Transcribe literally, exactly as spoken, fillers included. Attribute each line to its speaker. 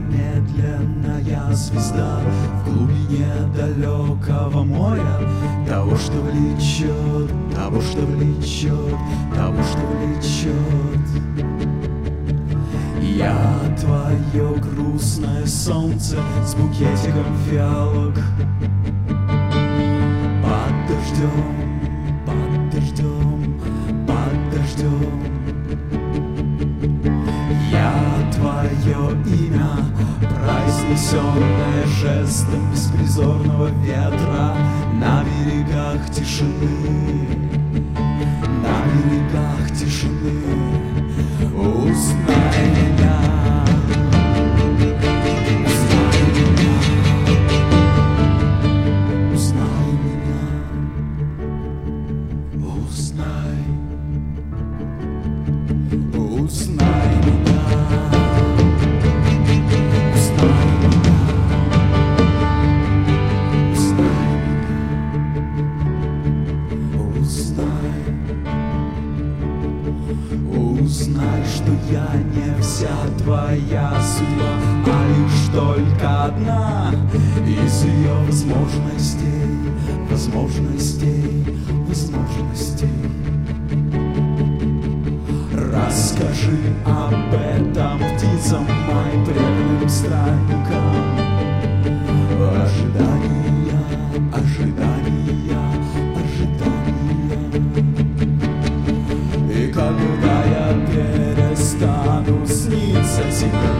Speaker 1: медленная звезда в глубине далекого моря, того, что влечет, того, что влечет, того, что влечет. Я твое грустное солнце с букетиком фиалок, под дождем, под дождем, под дождем. Я твое имя, произнесенное жестом беспризорного ветра на берегах тишины, на берегах тишины. Узнай меня, узнай меня, узнай меня, узнай, узнай меня, узнай меня, узнай, узнай, узнай, что я не вся твоя судьба, а лишь только одна из ее возможностей, возможностей, возможностей. Расскажи об этом птицам, моим преданным странникам. Ожидания, ожидания, ожидания. И когда я перестану сниться тебе,